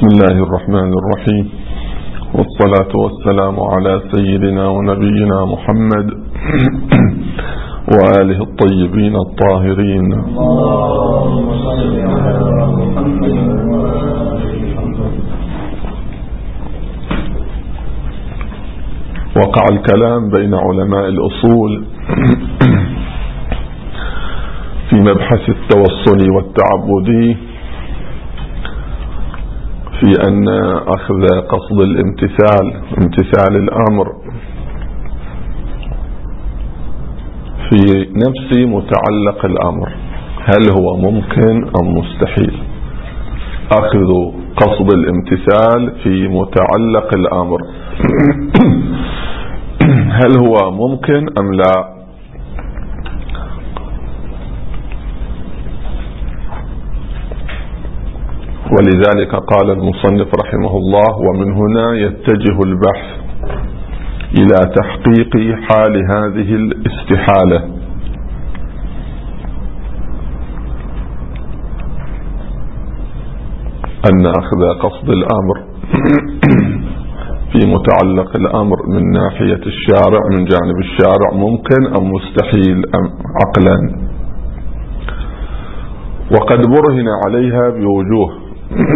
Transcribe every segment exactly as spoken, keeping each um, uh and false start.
بسم الله الرحمن الرحيم، والصلاة والسلام على سيدنا ونبينا محمد وآله الطيبين الطاهرين. وقع الكلام بين علماء الأصول في مبحث التوصل والتعبدي في أن أخذ قصد الامتثال امتثال الأمر في نفس متعلق الأمر هل هو ممكن أم مستحيل؟ أخذ قصد الامتثال في متعلق الأمر هل هو ممكن أم لا؟ ولذلك قال المصنف رحمه الله: ومن هنا يتجه البحث إلى تحقيق حال هذه الاستحالة، أن أخذ قصد الأمر في متعلق الأمر من ناحية الشارع من جانب الشارع ممكن أم مستحيل أم عقلا. وقد برهن عليها بوجوه.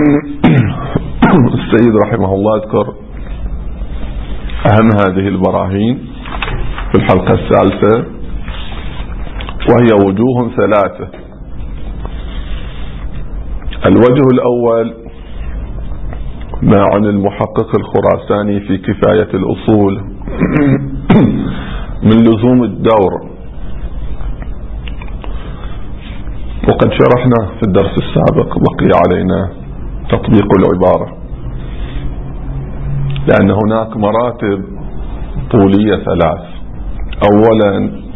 السيد رحمه الله يذكر أهم هذه البراهين في الحلقة الثالثة، وهي وجوه ثلاثة. الوجه الأول ما عن المحقق الخراساني في كفاية الأصول من لزوم الدور، وقد شرحنا في الدرس السابق، بقي علينا تطبيق العبارة، لأن هناك مراتب طولية ثلاث. أولا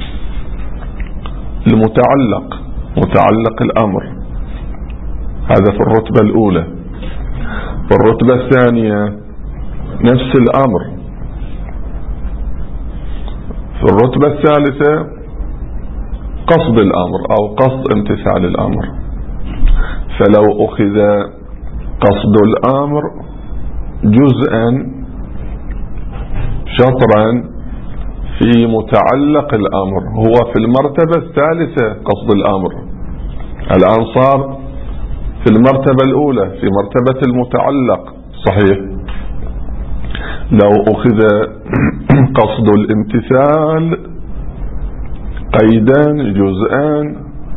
المتعلق متعلق الأمر، هذا في الرتبة الأولى. في الرتبة الثانية نفس الأمر. في الرتبة الثالثة قصد الأمر أو قصد امتثال الأمر. فلو أخذ قصد الأمر جزءا شطرا في متعلق الأمر، هو في المرتبة الثالثة قصد الأمر، الآن صار في المرتبة الأولى في مرتبة المتعلق. صحيح لو أخذ قصد الامتثال قيدان جزءان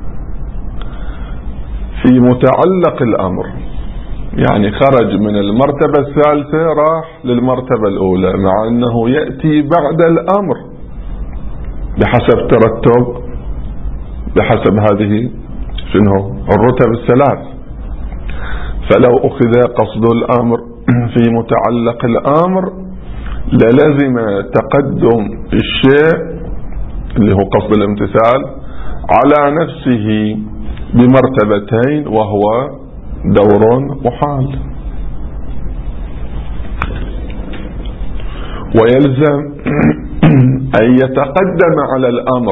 في متعلق الأمر، يعني خرج من المرتبة الثالثة راح للمرتبة الأولى، مع أنه يأتي بعد الأمر بحسب ترتب بحسب هذه شنو الرتب الثلاث. فلو أخذ قصد الأمر في متعلق الأمر للزم تقدم الشيء اللي هو قصد الامتثال على نفسه بمرتبتين، وهو دور محال. ويلزم أن يتقدم على الأمر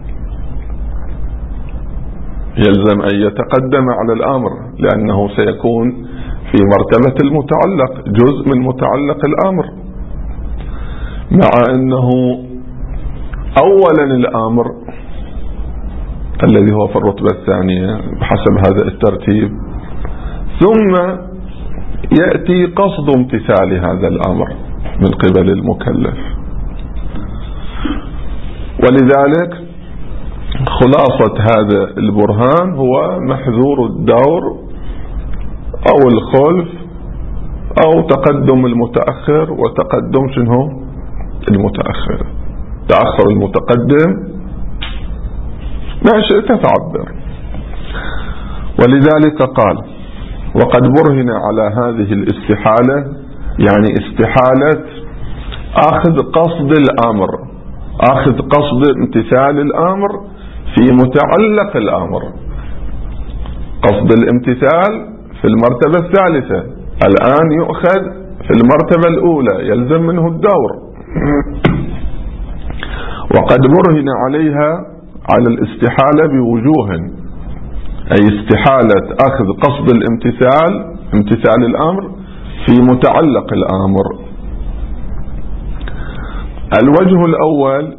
يلزم أن يتقدم على الأمر لأنه سيكون في مرتبة المتعلق، جزء من متعلق الأمر، مع أنه أولا الأمر الذي هو في الرتبة الثانية بحسب هذا الترتيب، ثم يأتي قصد امتثال هذا الأمر من قبل المكلف. ولذلك خلاصة هذا البرهان هو محذور الدور أو الخلف أو تقدم المتأخر وتقدم شنو المتأخر، تأخر المتقدم ما شئت تعبر. ولذلك قال: وقد برهن على هذه الاستحالة، يعني استحالة أخذ قصد الأمر، أخذ قصد امتثال الأمر في متعلق الأمر. قصد الامتثال في المرتبة الثالثة، الآن يؤخذ في المرتبة الأولى، يلزم منه الدور. وقد برهن عليها على الاستحالة بوجوه، أي استحالة أخذ قصد الامتثال امتثال الأمر في متعلق الأمر. الوجه الأول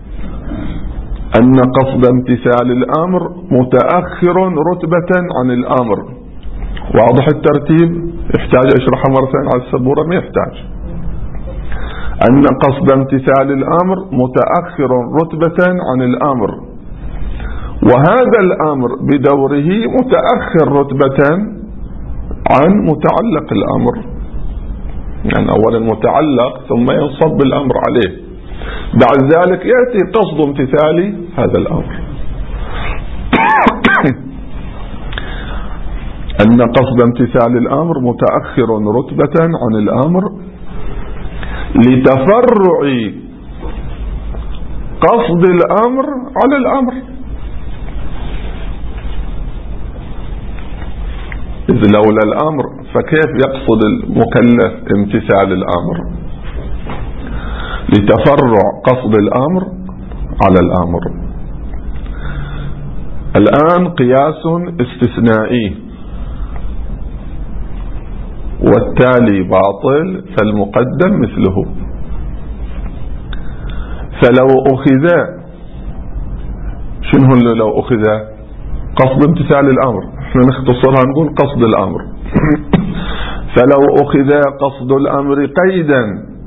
أن قصد امتثال الأمر متأخر رتبة عن الأمر. واضح الترتيب؟ يحتاج أشرحه مرة ثانية على السبورة؟ ما يحتاج. أن قصد امتثال الأمر متأخر رتبة عن الأمر، وهذا الأمر بدوره متأخر رتبة عن متعلق الأمر. يعني أولا متعلق ثم ينصب الأمر عليه، بعد ذلك يأتي قصد امتثال هذا الأمر. أن قصد امتثال الأمر متأخر رتبة عن الأمر لتفرع قصد الأمر على الأمر. إذ لولا الأمر فكيف يقصد المكلف امتثال الأمر؟ لتفرع قصد الأمر على الأمر. الآن قياس استثنائي والتالي باطل فالمقدم مثله. فلو أخذ، شنو لو أخذ؟ قصد امتثال الأمر، احنا نختصرها نقول قصد الأمر. فلو أخذ قصد الأمر قيدا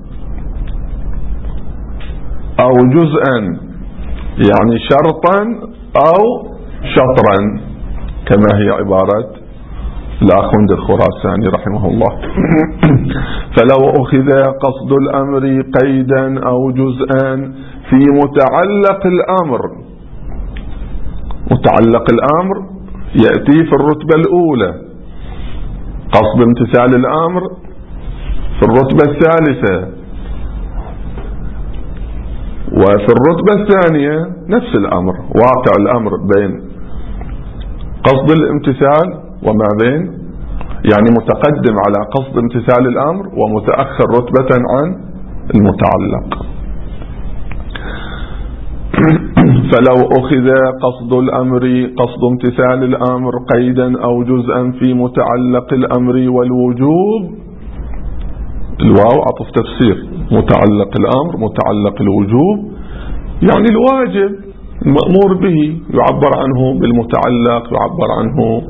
أو جزءا، يعني شرطا أو شطرا كما هي عبارة الأخوند الخراساني رحمه الله. فلو أخذ قصد الأمر قيدا أو جزءا في متعلق الأمر، متعلق الأمر يأتي في الرتبة الأولى، قصد امتثال الأمر في الرتبة الثالثة، وفي الرتبة الثانية نفس الأمر، واقع الأمر بين قصد الامتثال وما بين، يعني متقدم على قصد امتثال الأمر ومتأخر رتبة عن المتعلق. فلو أخذ قصد الأمر قصد امتثال الأمر قيدا أو جزءا في متعلق الأمر والوجوب، الواو عطف تفسير، متعلق الأمر متعلق الوجوب، يعني الواجب المأمور به يعبر عنه بالمتعلق، يعبر عنه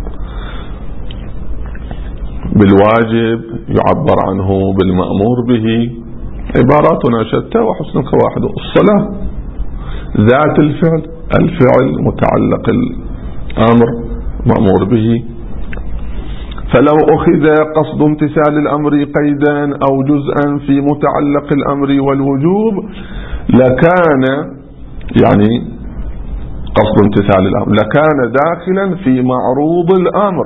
بالواجب، يعبر عنه بالمأمور به، عباراتنا شتى وحسنك واحد. الصلاة ذات الفعل، الفعل متعلق الأمر مأمور به. فلو أخذ قصد امتثال الأمر قيدا أو جزءا في متعلق الأمر والوجوب لكان، يعني قصد امتثال الأمر لكان داخلا في معروض الأمر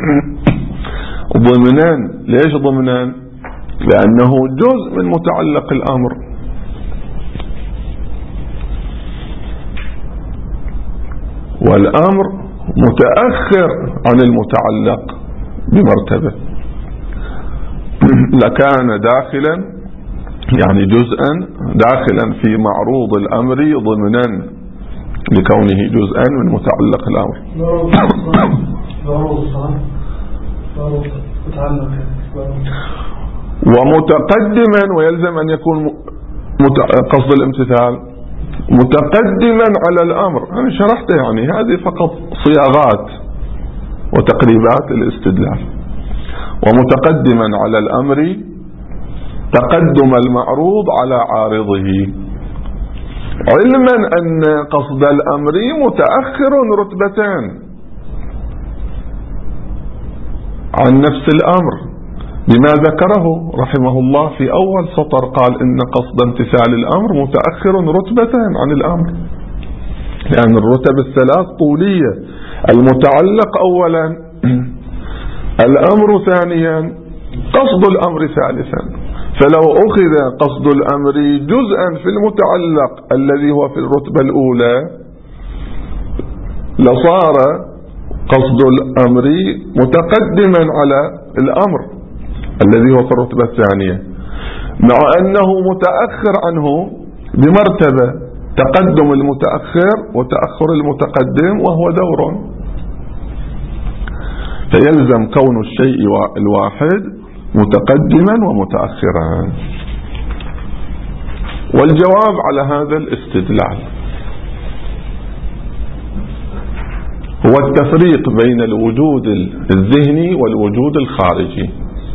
ضمنان. ليش ضمنان؟ لأنه جزء من متعلق الأمر. والأمر متأخر عن المتعلق بمرتبة، لكان داخلا يعني جزءا داخلا في معروض الأمر ضمنا لكونه جزءا من متعلق الأمر. ومتقدما، ويلزم أن يكون قصد الامتثال متقدما على الأمر. أنا شرحت، يعني هذه فقط صياغات وتقريبات الاستدلال. ومتقدما على الأمر تقدم المعروض على عارضه، علما أن قصد الأمر متأخر رتبتان عن نفس الأمر بما ذكره رحمه الله في أول سطر، قال إن قصد امتثال الأمر متأخر رتبة عن الأمر، لأن الرتب الثلاث طولية، المتعلق أولا، الأمر ثانيا، قصد الأمر ثالثا. فلو أخذ قصد الأمر جزءا في المتعلق الذي هو في الرتبة الأولى لصار قصد الأمر متقدما على الأمر الذي هو في الرتبة الثانية، مع أنه متأخر عنه بمرتبة، تقدم المتأخر وتأخر المتقدم وهو دور. فيلزم كون الشيء الواحد متقدما ومتأخرا. والجواب على هذا الاستدلال هو التفريق بين الوجود الذهني والوجود الخارجي،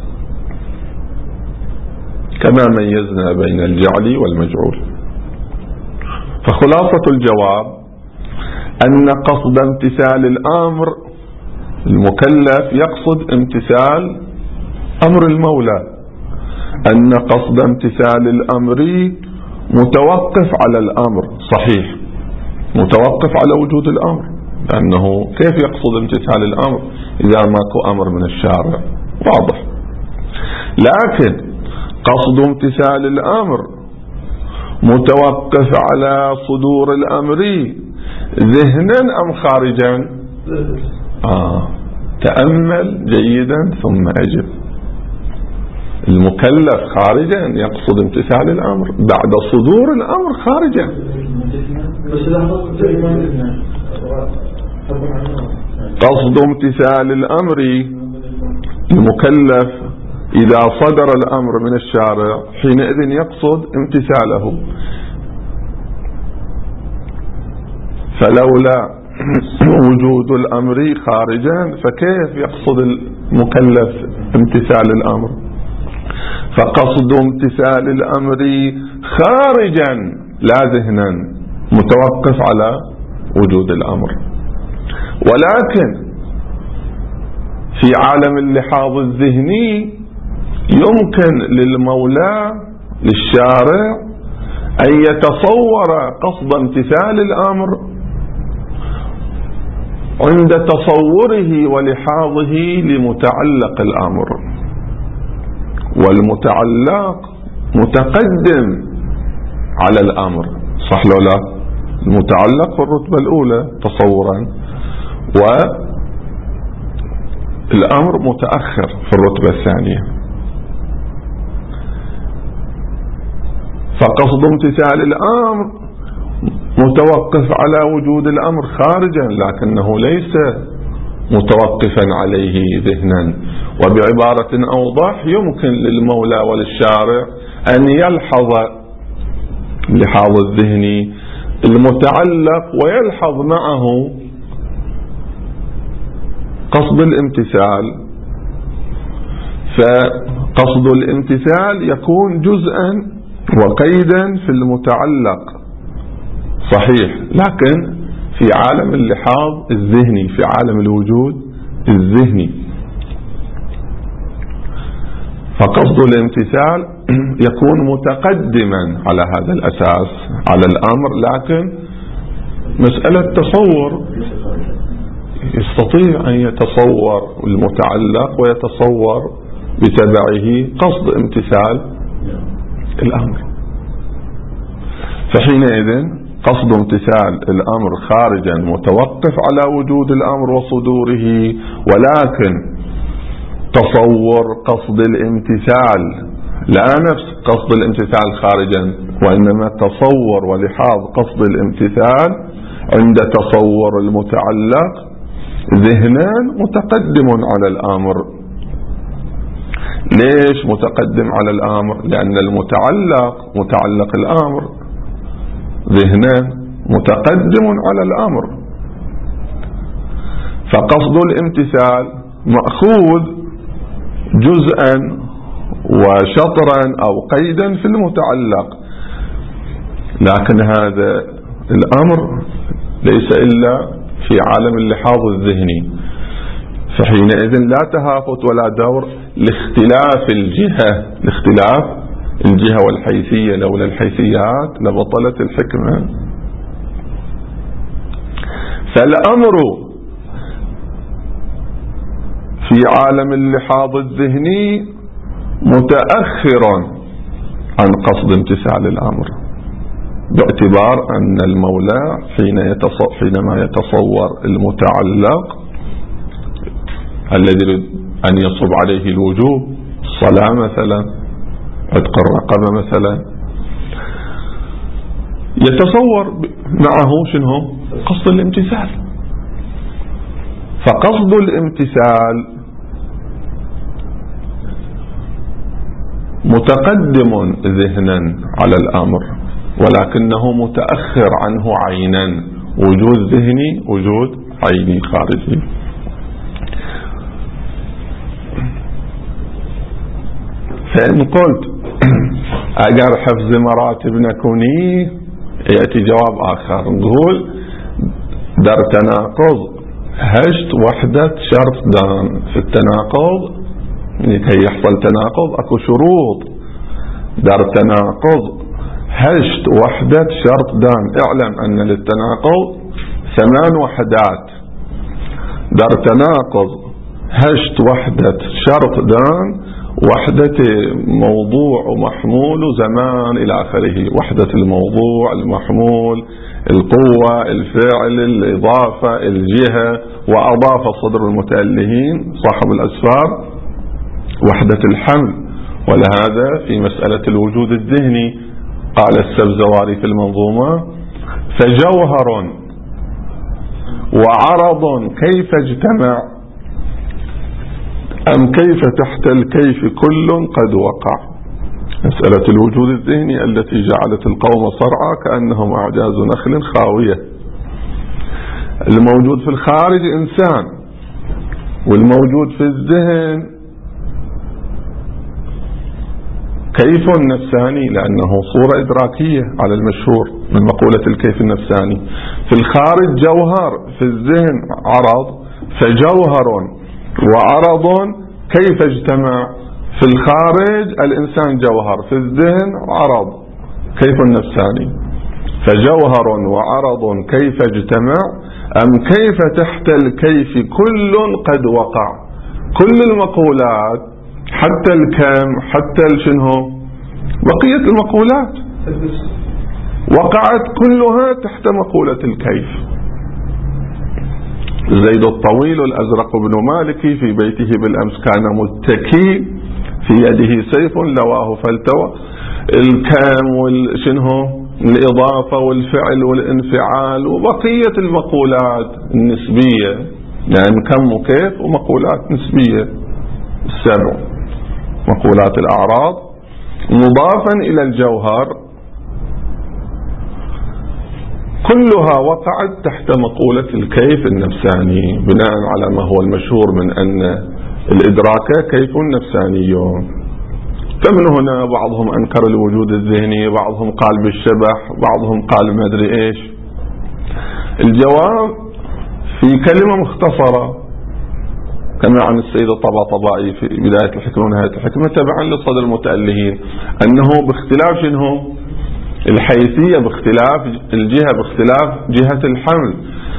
كما ميزنا بين الجعلي والمجعول. فخلاصة الجواب أن قصد امتثال الأمر، المكلف يقصد امتثال أمر المولى، أن قصد امتثال الأمر متوقف على الأمر، صحيح، متوقف على وجود الأمر، لأنه كيف يقصد امتثال الأمر إذا ماكو أمر من الشارع؟ واضح. لكن قصد امتثال الأمر متوقف على صدور الأمر ذهنا أم خارجا؟ آه. تأمل جيدا ثم أجب. المكلف خارجا يقصد امتثال الأمر، بعد صدور الأمر خارجا. قصد امتثال الأمر المكلف إذا صدر الأمر من الشارع حينئذ يقصد امتثاله، فلولا وجود الأمر خارجا فكيف يقصد المكلف امتثال الأمر؟ فقصد امتثال الأمر خارجا لا ذهنا، متوقف على وجود الأمر. ولكن في عالم اللحاظ الذهني يمكن للمولى للشارع أن يتصور قصد امتثال الأمر عند تصوره ولحاظه لمتعلق الأمر، والمتعلق متقدم على الأمر، صح لو لا؟ المتعلق في الرتبة الأولى تصورا، والأمر متأخر في الرتبة الثانية. فقصد امتثال الأمر متوقف على وجود الأمر خارجا، لكنه ليس متوقفا عليه ذهنا. وبعبارة أوضح، يمكن للمولى وللشارع أن يلحظ اللحاظ الذهني المتعلق ويلحظ معه قصد الامتثال، فقصد الامتثال يكون جزءا وقيدا في المتعلق، صحيح، لكن في عالم اللحاظ الذهني، في عالم الوجود الذهني. فقصد الامتثال يكون متقدما على هذا الأساس على الأمر، لكن مسألة تصور، يستطيع أن يتصور المتعلق ويتصور بتبعه قصد امتثال الأمر. فحينئذ قصد امتثال الأمر خارجا متوقف على وجود الأمر وصدوره، ولكن تصور قصد الامتثال لا نفس قصد الامتثال خارجا، وإنما تصور ولحاظ قصد الامتثال عند تصور المتعلق ذهنا متقدم على الأمر. ليش متقدم على الأمر؟ لأن المتعلق متعلق الأمر ذهنا متقدم على الأمر. فقصد الامتثال مأخوذ جزءا وشطرا أو قيدا في المتعلق، لكن هذا الأمر ليس إلا في عالم اللحاظ الذهني، فحينئذ لا تهافت ولا دور لاختلاف الجهة، لاختلاف الجهة والحيثية، لولا الحيثيات لبطلت الحكمة. فالأمر في عالم اللحاظ الذهني متأخر عن قصد امتثال الأمر، باعتبار أن المولى حين يتصور حينما يتصور المتعلق الذي أن يصب عليه الوجوب، الصلاة مثلا، عتق الرقبة مثلا، يتصور معه شنو؟ قصد الامتثال. فقصد الامتثال متقدم ذهنا على الأمر، ولكنه متأخر عنه عينا. وجود ذهني وجود عيني خارجي. فإن قلت أجر حفظ مراتب نكوني، يأتي جواب آخر، نقول در تناقض هشت وحدة شرط دان. في التناقض كي يحصل تناقض اكو شروط. در تناقض هشت وحدة شرط دان. اعلم ان للتناقض ثمان وحدات. در تناقض هشت وحدة شرط دان، وحدة موضوع ومحمول وزمان إلى آخره. وحدة الموضوع، المحمول، القوة، الفعل، الإضافة، الجهة. وأضاف صدر المتألهين صاحب الأسفار وحدة الحمل. ولهذا في مسألة الوجود الذهني قال السبزواري في المنظومة: فجوهر وعرض كيف اجتمع، أم كيف تحت الكيف كل قد وقع. مسألة الوجود الذهني التي جعلت القوم صرعى كأنهم أعجاز نخل خاوية. الموجود في الخارج إنسان، والموجود في الذهن كيف النفساني، لأنه صورة إدراكية على المشهور من مقولة الكيف النفساني. في الخارج جوهر، في الذهن عرض. فجوهر وعرض كيف اجتمع. في الخارج الإنسان جوهر، في الذهن عرض. كيف النفساني. فجوهر وعرض كيف اجتمع، أم كيف تحت الكيف كل قد وقع. كل المقولات حتى الكم، حتى الشنو، بقية المقولات وقعت كلها تحت مقولة الكيف. زيد الطويل الأزرق بن مالكي في بيته بالأمس كان متكي، في يده سيف لواه فالتوى. الكم والشنو، الإضافة والفعل والانفعال وبقية المقولات النسبية، يعني كم وكيف ومقولات نسبية السبع مقولات الأعراض مضافا إلى الجوهر كلها وقعت تحت مقولة الكيف النفساني، بناء على ما هو المشهور من أن الإدراك كيف نفساني. فمن هنا بعضهم أنكر الوجود الذهني، بعضهم قال بالشبح، بعضهم قال ما أدري إيش. الجواب في كلمة مختصرة كما عن السيد الطباطبائي في بداية الحكمة ونهاية الحكمة تبعا لصدر المتألهين، أنه باختلاف شنو الحيثية، باختلاف الجهة، باختلاف جهة الحمل،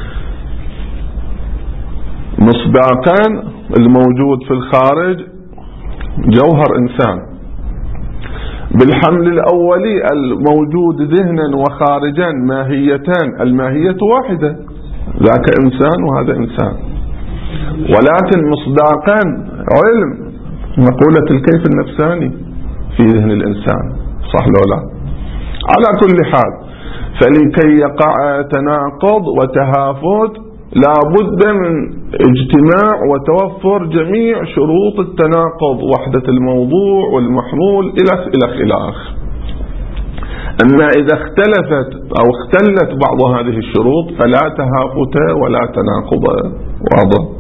مصداقان الموجود في الخارج جوهر إنسان، بالحمل الأولي الموجود ذهنا وخارجا ماهيتان، الماهية واحدة، ذاك إنسان وهذا إنسان، ولكن مصداقان علم مقولة الكيف النفساني في ذهن الإنسان، صح لو لا؟ على كل حال، فلكي يقع تناقض وتهافت لا بد من اجتماع وتوفر جميع شروط التناقض، وحدة الموضوع والمحمول إلى إلى آخره. أما إذا اختلفت أو اختلت بعض هذه الشروط فلا تهافت ولا تناقض. واضح؟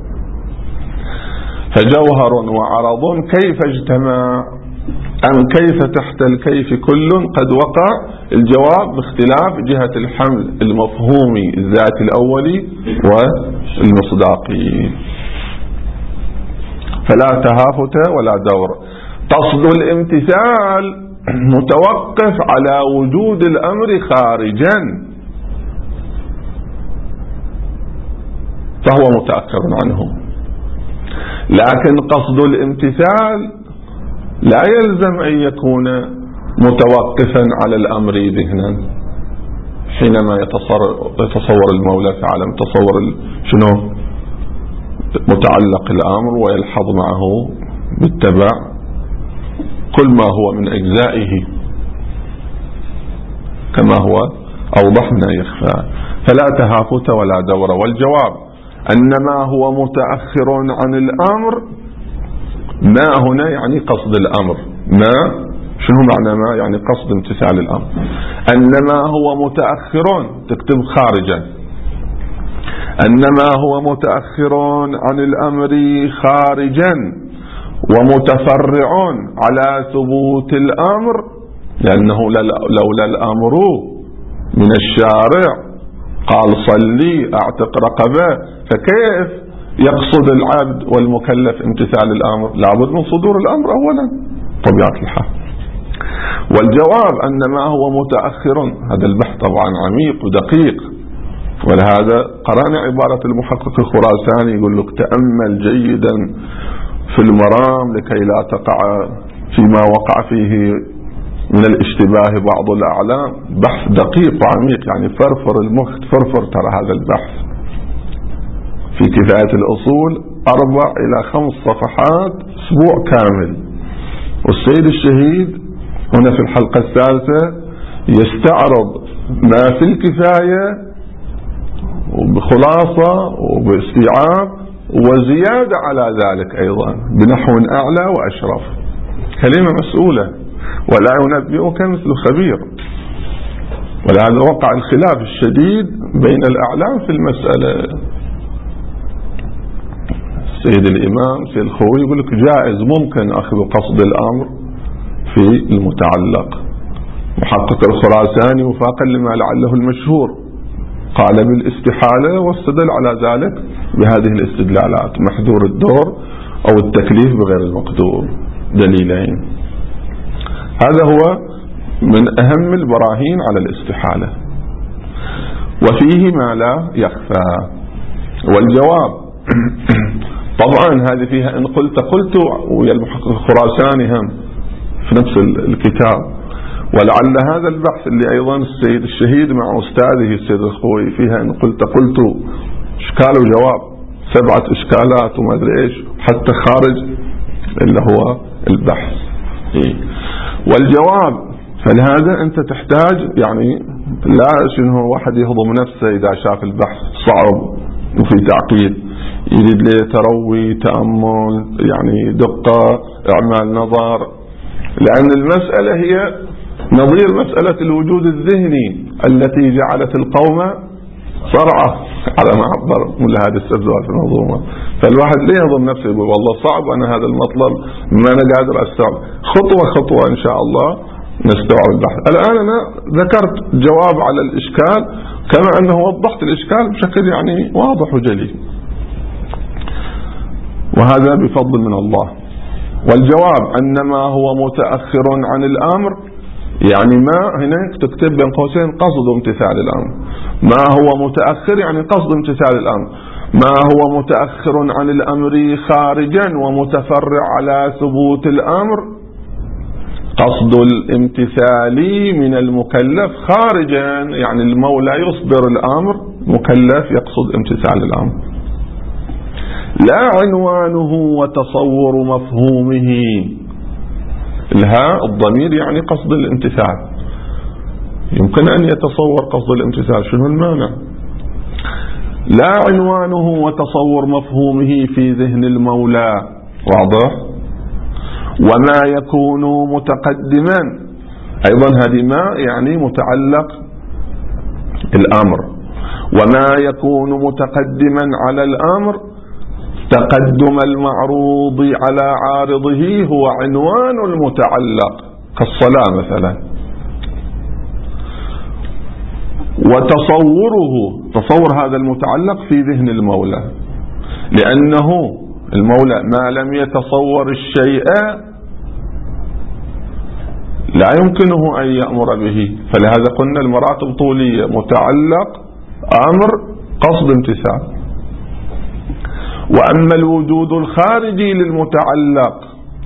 فجوهر وعرض كيف اجتمع، أم كيف تحت الكيف كل قد وقع. الجواب باختلاف جهة الحمل المفهومي الذاتي الأولي والمصداقي، فلا تهافت ولا دور. قصد الامتثال متوقف على وجود الأمر خارجا، فهو متأخر عنه، لكن قصد الامتثال لا يلزم أن يكون متوقفا على الأمر ذهنا. حينما يتصور المولى تعالى تصور شنو متعلق الأمر ويلحظ معه بالتبع كل ما هو من أجزائه كما هو أوضحنا يخفى، فلا تهافت ولا دور. والجواب أن ما هو متأخر عن الأمر، ما هنا يعني قصد الأمر، ما شنو معنى ما؟ يعني قصد امتثال الأمر. أنما هو متأخر تكتب خارجا، أنما هو متأخر عن الأمر خارجا ومتفرع على ثبوت الأمر، لأنه لولا الأمر من الشارع قال صلي أعتق رقبة، فكيف يقصد العبد والمكلف امتثال الأمر؟ لابد من صدور الأمر أولا طبيعة الحال. والجواب أنما هو متأخر، هذا البحث طبعا عميق ودقيق، ولهذا قرأنا عبارة المحقق الخراساني يقول لك تأمل جيدا في المرام لكي لا تقع فيما وقع فيه من الاشتباه بعض الأعلام. بحث دقيق وعميق، يعني فرفر المخ، فرفر ترى هذا البحث في كفاية الأصول أربع إلى خمس صفحات أسبوع كامل. والسيد الشهيد هنا في الحلقة الثالثة يستعرض ما في الكفاية وبخلاصة وباستيعاب وزيادة على ذلك أيضا بنحو أعلى وأشرف. كلمة مسؤولة ولا ينبئك مثل خبير. ولهذا وقع الخلاف الشديد بين الأعلام في المسألة. السيد الإمام سيد الخوي يقول لك جائز ممكن أخذ قصد الأمر في المتعلق. محقق الخراساني وفاقا لما لعله المشهور قال بالاستحالة واستدل على ذلك بهذه الاستدلالات: محذور الدور أو التكليف بغير المقدور، دليلين. هذا هو من أهم البراهين على الاستحالة، وفيه ما لا يخفى. والجواب طبعا هذه فيها إن قلت قلت ويا المحقق الخراساني هم في نفس الكتاب. ولعل هذا البحث اللي أيضا السيد الشهيد مع أستاذه السيد الخوي فيها إن قلت قلت إشكال وجواب، سبعة إشكالات وما أدري إيش، حتى خارج اللي هو البحث. إيه؟ والجواب فلهذا أنت تحتاج يعني لا شنو واحد يهضم نفسه إذا شاف البحث صعب وفي تعقيد، يريد له تروي تأمل يعني دقة إعمال نظر، لأن المسألة هي نظير مسألة الوجود الذهني التي جعلت القوم صرعة على ما عبر ملا هذا السبزوال في المنظومة. فالواحد ليه يهضم نفسه يقول والله صعب أنا هذا المطلب ما أنا قادر أستوعب. خطوة خطوة إن شاء الله نستوعب البحث. الآن أنا ذكرت جواب على الإشكال كما أنه وضحت الإشكال بشكل يعني واضح وجلي، وهذا بفضل من الله. والجواب أنما هو متأخر عن الأمر، يعني ما هنا تكتب بين قوسين قصد امتثال الأمر. ما هو متأخر يعني قصد امتثال الأمر. ما هو متأخر عن الأمر خارجا ومتفرع على ثبوت الأمر، قصد الامتثال من المكلف خارجا، يعني المولى يصدر الأمر، مكلف يقصد امتثال الأمر. لا عنوانه وتصور مفهومه. الهاء الضمير يعني قصد الامتثال، يمكن أن يتصور قصد الامتثال، شنو المانع؟ لا عنوانه وتصور مفهومه في ذهن المولى، واضح؟ وما يكون متقدما، أيضا هذه ما يعني متعلق الأمر. وما يكون متقدما على الأمر تقدم المعروض على عارضه هو عنوان المتعلق، كالصلاة مثلا. وتصوره، تصور هذا المتعلق في ذهن المولى، لأنه المولى ما لم يتصور الشيء لا يمكنه أن يأمر به. فلهذا قلنا المراتب طولية: متعلق، أمر، قصد، امتثال. وأما الوجود الخارجي للمتعلق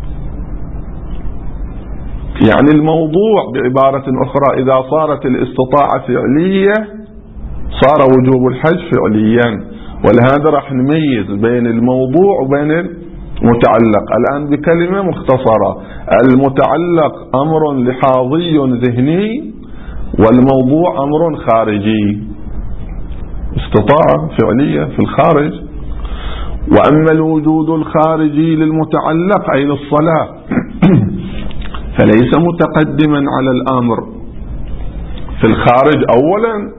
يعني الموضوع، بعبارة أخرى إذا صارت الاستطاعة فعلية صار وجوب الحج فعليا. ولهذا راح نميز بين الموضوع وبين المتعلق الآن بكلمة مختصرة: المتعلق أمر لحاظي ذهني، والموضوع أمر خارجي، استطاعة فعلية في الخارج. وأما الوجود الخارجي للمتعلق أي للصلاة فليس متقدما على الآمر. في الخارج أولا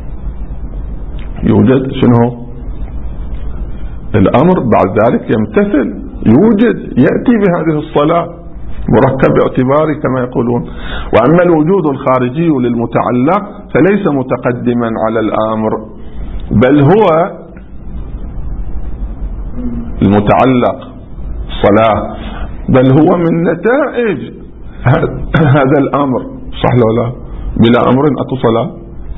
يوجد شنو الأمر، بعد ذلك يمتثل، يوجد، يأتي بهذه الصلاة مركب اعتباري كما يقولون. وأما الوجود الخارجي للمتعلق فليس متقدما على الآمر، بل هو المتعلق صلاة، بل هو من نتائج هذا الأمر، صح لو لا؟ بلا أمر أكو صلاة؟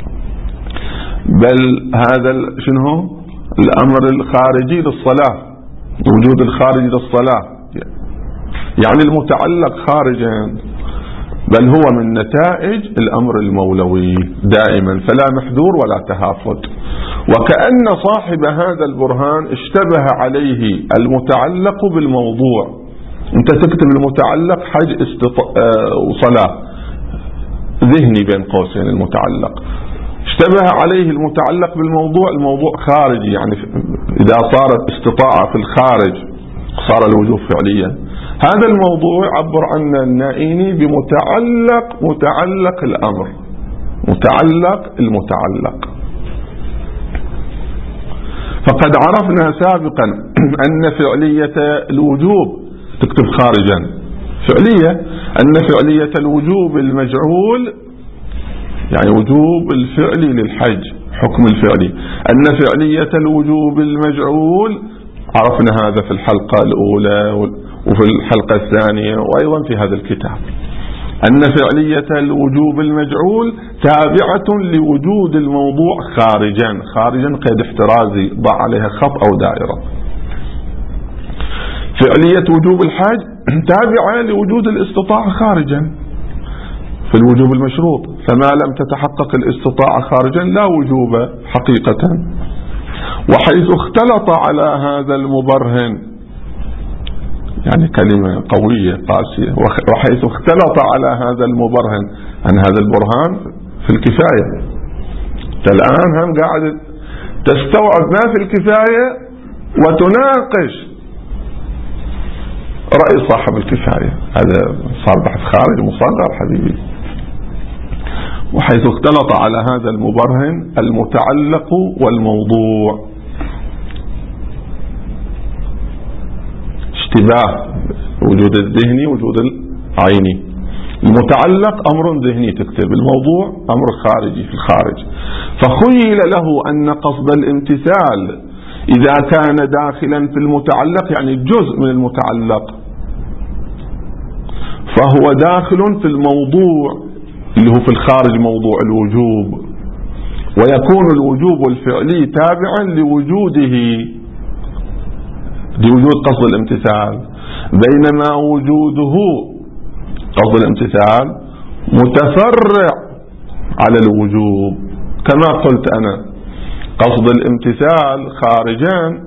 بل هذا شنو الأمر الخارجي للصلاة، وجود الخارج للصلاة، يعني المتعلق خارجا، بل هو من نتائج الأمر المولوي دائما، فلا محذور ولا تهافت. وكأن صاحب هذا البرهان اشتبه عليه المتعلق بالموضوع. انت تكتب المتعلق حج استط... آه وصلاة ذهني بين قوسين المتعلق، اشتبه عليه المتعلق بالموضوع، الموضوع خارجي، يعني إذا صارت استطاعة في الخارج صار الوجوب فعليا. هذا الموضوع عبر عنه النائيني بمتعلق متعلق الأمر، متعلق المتعلق. فقد عرفنا سابقا أن فعلية الوجوب، تكتب خارجا فعلية، أن فعلية الوجوب المجعول يعني وجوب الفعل للحج، حكم الفعلي، أن فعلية الوجوب المجعول عرفنا هذا في الحلقة الأولى وفي الحلقة الثانية وأيضا في هذا الكتاب، أن فعلية الوجوب المجعول تابعة لوجود الموضوع خارجا. خارجا قيد احترازي ضع عليها خط أو دائرة. فعلية وجوب الحج تابعة لوجود الاستطاعة خارجا في الوجوب المشروط، فما لم تتحقق الاستطاعة خارجا لا وجوب حقيقة. وحيث اختلط على هذا المبرهن، يعني كلمة قوية قاسية، وحيث اختلط على هذا المبرهن، أن هذا البرهان في الكفاية، الآن هم قاعد تستوعب ما في الكفاية وتناقش رأي صاحب الكفاية، هذا صار بحث خارج مصغر حبيبي. وحيث اختلط على هذا المبرهن المتعلق والموضوع، اشتباه وجود الذهني وجود العيني. المتعلق أمر ذهني تكتب، الموضوع أمر خارجي في الخارج. فخيل له أن قصد الامتثال إذا كان داخلا في المتعلق، يعني جزء من المتعلق، فهو داخل في الموضوع اللي هو في الخارج موضوع الوجوب، ويكون الوجوب الفعلي تابعا لوجوده، لوجود قصد الامتثال، بينما وجوده قصد الامتثال متفرع على الوجوب. كما قلت أنا قصد الامتثال خارجان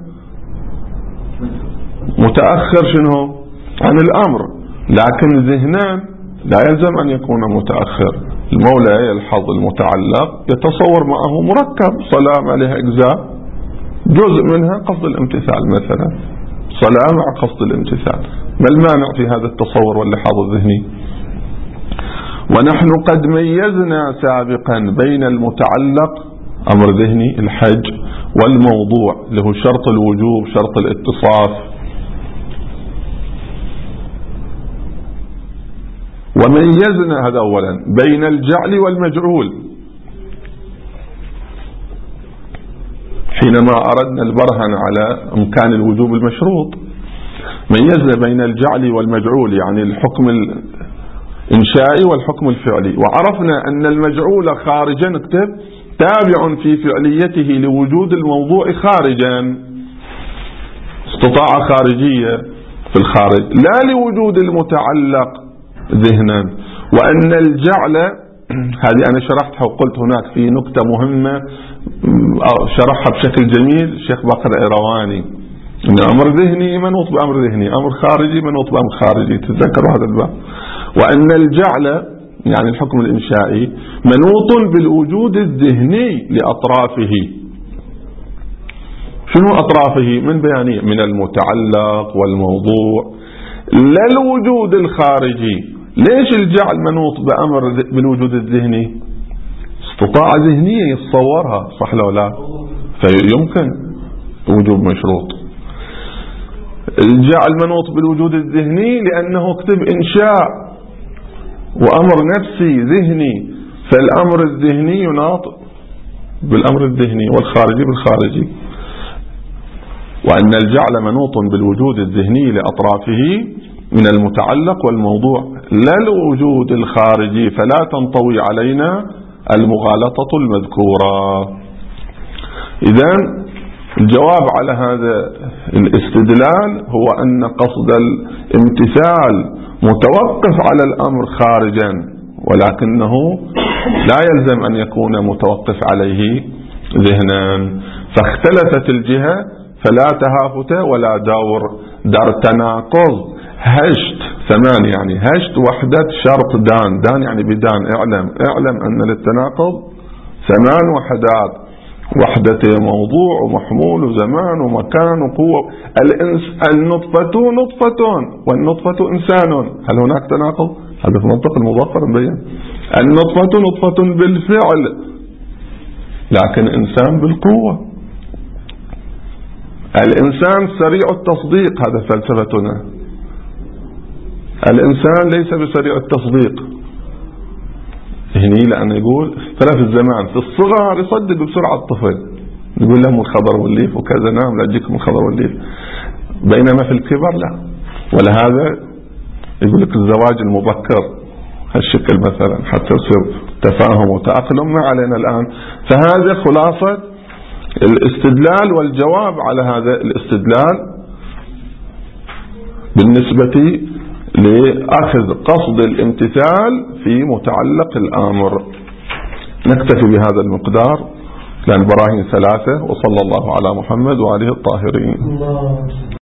متأخر شنو عن الأمر، لكن ذهنان لا يلزم أن يكون متأخر. المولى يلحظ المتعلق يتصور معه مركب صلاة عليها أجزاء، جزء منها قصد الامتثال، مثلا صلاة مع قصد الامتثال، ما المانع في هذا التصور واللحاظ الذهني؟ ونحن قد ميزنا سابقا بين المتعلق أمر ذهني الحج والموضوع له شرط الوجوب شرط الاتصاف. وميزنا هذا أولا بين الجعل والمجعول. حينما أردنا البرهن على إمكان الوجوب المشروط ميزنا بين الجعل والمجعول، يعني الحكم الإنشائي والحكم الفعلي. وعرفنا أن المجعول خارجا اكتب تابع في فعليته لوجود الموضوع خارجا، استطاعة خارجية في الخارج لا لوجود المتعلق ذهنا. وأن الجعل هذه أنا شرحتها وقلت هناك في نكتة مهمة شرحها بشكل جميل الشيخ بكر الإيرواني، إن أمر ذهني منوط بأمر ذهني، أمر خارجي منوط بأمر خارجي، تتذكروا هذا الباب. وأن الجعل يعني الحكم الإنشائي منوط بالوجود الذهني لأطرافه. شنو أطرافه؟ من بيانية من المتعلق والموضوع، لا الوجود الخارجي ليش الجعل منوط بأمر بالوجود الذهني؟ استطاعة ذهنية يتصورها، صح لو لا؟ فيمكن وجوب مشروط. الجعل منوط بالوجود الذهني لأنه اكتب إنشاء وأمر نفسي ذهني، فالأمر الذهني يناط بالأمر الذهني والخارجي بالخارجي. وأن الجعل منوط بالوجود الذهني لأطرافه من المتعلق والموضوع لا الوجود الخارجي، فلا تنطوي علينا المغالطة المذكورة. إذن الجواب على هذا الاستدلال هو أن قصد الامتثال متوقف على الأمر خارجا، ولكنه لا يلزم أن يكون متوقف عليه ذهنا. فاختلفت الجهة فلا تهافت ولا دور دار تناقض. هشت ثمان يعني هشت وحدة شرط دان، دان يعني بدان. اعلم اعلم أن للتناقض ثمان وحدات: وحدة موضوع ومحمول وزمان ومكان وقوة. الإنس النطفة نطفة والنطفة إنسان، هل هناك تناقض؟ هذا في منطق المظفر مبين. النطفة نطفة بالفعل لكن إنسان بالقوة. الإنسان سريع التصديق، هذا فلسفتنا. الإنسان ليس بسريع التصديق هني، لأن يقول اختلف الزمان. في الصغر يصدق بسرعة الطفل، يقول لهم الخضر والليف وكذا، نعم لا تجيكم الخضر والليف. بينما في الكبر لا. ولهذا يقول لك الزواج المبكر هالشكل مثلا حتى يصير تفاهم وتأقلم. ما علينا الآن. فهذا خلاصة الاستدلال والجواب على هذا الاستدلال بالنسبة لأخذ قصد الامتثال في متعلق الأمر. نكتفي بهذا المقدار لأن البراهين ثلاثة. وصلى الله على محمد وآله الطاهرين.